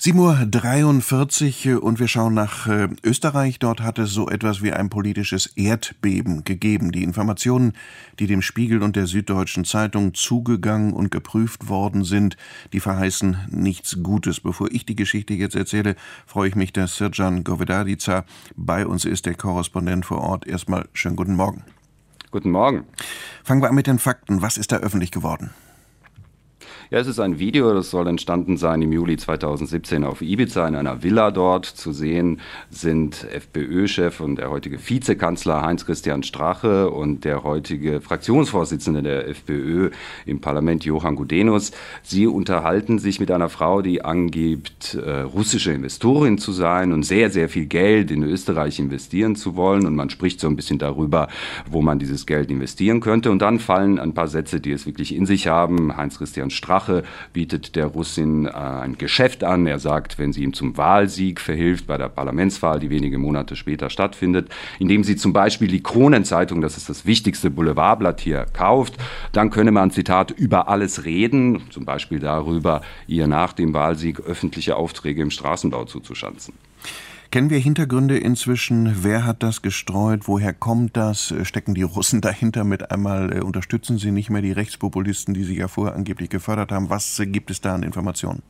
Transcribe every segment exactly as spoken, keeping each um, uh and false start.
sieben Uhr dreiundvierzig und wir schauen nach äh, Österreich. Dort hat es so etwas wie ein politisches Erdbeben gegeben. Die Informationen, die dem Spiegel und der Süddeutschen Zeitung zugegangen und geprüft worden sind, die verheißen nichts Gutes. Bevor ich die Geschichte jetzt erzähle, freue ich mich, dass Srdjan Govedarica bei uns ist, der Korrespondent vor Ort. Erstmal schönen guten Morgen. Guten Morgen. Fangen wir an mit den Fakten. Was ist da öffentlich geworden? Ja, es ist ein Video, das soll entstanden sein im Juli zweitausendsiebzehn auf Ibiza in einer Villa dort. Zu sehen sind FPÖ-Chef und der heutige Vizekanzler Heinz-Christian Strache und der heutige Fraktionsvorsitzende der FPÖ im Parlament Johann Gudenus. Sie unterhalten sich mit einer Frau, die angibt, äh, russische Investorin zu sein und sehr, sehr viel Geld in Österreich investieren zu wollen. Und man spricht so ein bisschen darüber, wo man dieses Geld investieren könnte. Und dann fallen ein paar Sätze, die es wirklich in sich haben. Heinz-Christian Strache bietet der Russin äh, ein Geschäft an. Er sagt, wenn sie ihm zum Wahlsieg verhilft bei der Parlamentswahl, die wenige Monate später stattfindet, indem sie zum Beispiel die Kronenzeitung, das ist das wichtigste Boulevardblatt hier, kauft, dann könne man, Zitat, über alles reden, zum Beispiel darüber, ihr nach dem Wahlsieg öffentliche Aufträge im Straßenbau zuzuschanzen. Kennen wir Hintergründe inzwischen? Wer hat das gestreut? Woher kommt das? Stecken die Russen dahinter mit einmal? Äh, unterstützen sie nicht mehr die Rechtspopulisten, die sie ja vorher angeblich gefördert haben? Was äh, gibt es da an Informationen?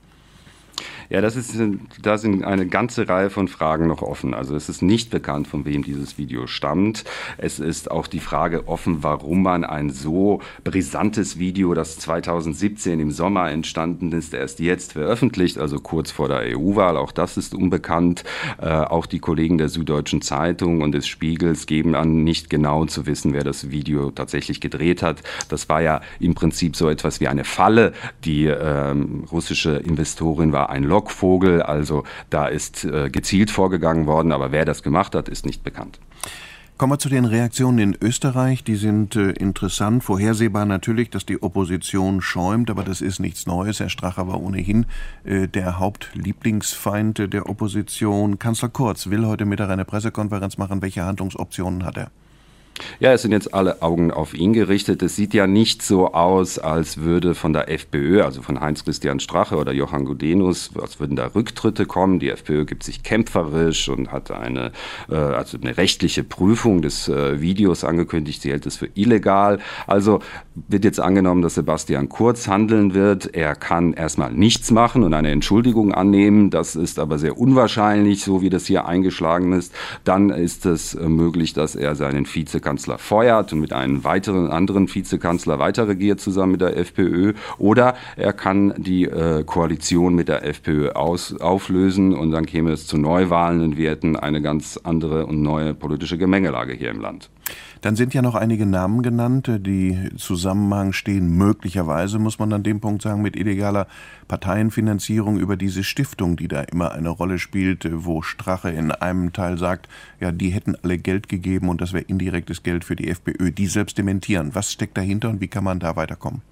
Ja, das ist, da sind eine ganze Reihe von Fragen noch offen. Also es ist nicht bekannt, von wem dieses Video stammt. Es ist auch die Frage offen, warum man ein so brisantes Video, das zweitausendsiebzehn im Sommer entstanden ist, erst jetzt veröffentlicht, also kurz vor der E U-Wahl. Auch das ist unbekannt. Äh, auch die Kollegen der Süddeutschen Zeitung und des Spiegels geben an, nicht genau zu wissen, wer das Video tatsächlich gedreht hat. Das war ja im Prinzip so etwas wie eine Falle. Die ähm, russische Investorin war ein Lockvogel, also da ist äh, gezielt vorgegangen worden, aber wer das gemacht hat, ist nicht bekannt. Kommen wir zu den Reaktionen in Österreich. Die sind äh, interessant. Vorhersehbar natürlich, dass die Opposition schäumt, aber das ist nichts Neues. Herr Strache war ohnehin äh, der Hauptlieblingsfeind äh, der Opposition. Kanzler Kurz will heute Mittag eine Pressekonferenz machen. Welche Handlungsoptionen hat er? Ja, es sind jetzt alle Augen auf ihn gerichtet. Es sieht ja nicht so aus, als würde von der FPÖ, also von Heinz-Christian Strache oder Johann Gudenus, als würden da Rücktritte kommen. Die FPÖ gibt sich kämpferisch und hat eine, äh, also eine rechtliche Prüfung des äh, Videos angekündigt. Sie hält es für illegal. Also wird jetzt angenommen, dass Sebastian Kurz handeln wird. Er kann erstmal nichts machen und eine Entschuldigung annehmen. Das ist aber sehr unwahrscheinlich, so wie das hier eingeschlagen ist. Dann ist es äh, möglich, dass er seinen Vizekanzler feuert und mit einem weiteren anderen Vizekanzler weiter regiert zusammen mit der FPÖ, oder er kann die äh, Koalition mit der FPÖ aus, auflösen und dann käme es zu Neuwahlen und wir hätten eine ganz andere und neue politische Gemengelage hier im Land. Dann sind ja noch einige Namen genannt, die im Zusammenhang stehen, möglicherweise, muss man an dem Punkt sagen, mit illegaler Parteienfinanzierung über diese Stiftung, die da immer eine Rolle spielt, wo Strache in einem Teil sagt, ja, die hätten alle Geld gegeben und das wäre indirektes Geld für die FPÖ. Die selbst dementieren. Was steckt dahinter und wie kann man da weiterkommen?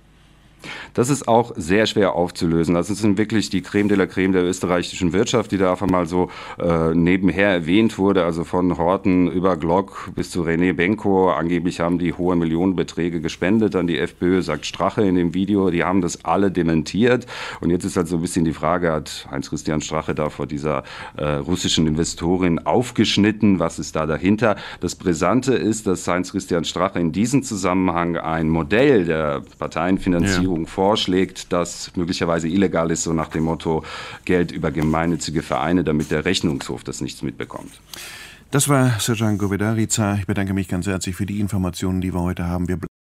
Das ist auch sehr schwer aufzulösen. Das sind wirklich die Creme de la Creme der österreichischen Wirtschaft, die da einfach mal so äh, nebenher erwähnt wurde. Also von Horten über Glock bis zu René Benko. Angeblich haben die hohe Millionenbeträge gespendet an die FPÖ, sagt Strache in dem Video. Die haben das alle dementiert. Und jetzt ist halt so ein bisschen die Frage, hat Heinz-Christian Strache da vor dieser äh, russischen Investorin aufgeschnitten? Was ist da dahinter? Das Brisante ist, dass Heinz-Christian Strache in diesem Zusammenhang ein Modell der Parteienfinanzierung ja. vorschlägt, das möglicherweise illegal ist, so nach dem Motto Geld über gemeinnützige Vereine, damit der Rechnungshof das nichts mitbekommt. Das war Srdjan Govedarica. Ich bedanke mich ganz herzlich für die Informationen, die wir heute haben. Wir